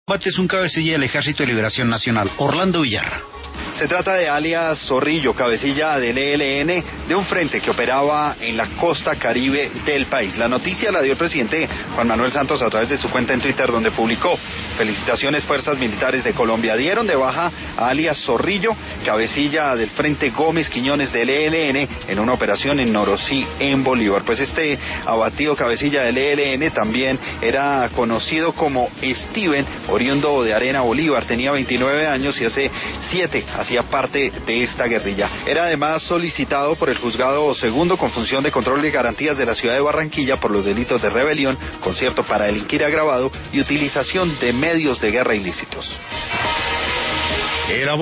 Combate es un cabecilla del Ejército de Liberación Nacional, Orlando Villar. Se trata de alias Zorrillo, cabecilla del ELN, de un frente que operaba en la costa caribe del país. La noticia la dio el presidente Juan Manuel Santos a través de su cuenta en Twitter, donde publicó: felicitaciones Fuerzas Militares de Colombia. Dieron de baja a alias Zorrillo, cabecilla del frente Gómez Quiñones del ELN, en una operación en Norosí, en Bolívar. Pues este abatido cabecilla del ELN también era conocido como Steven, oriundo de Arena, Bolívar. Tenía 29 años y hace 7 hacía parte de esta guerrilla. Era además solicitado por el Juzgado Segundo con función de control de garantías de la ciudad de Barranquilla por los delitos de rebelión, concierto para delinquir agravado y utilización de medios de guerra ilícitos.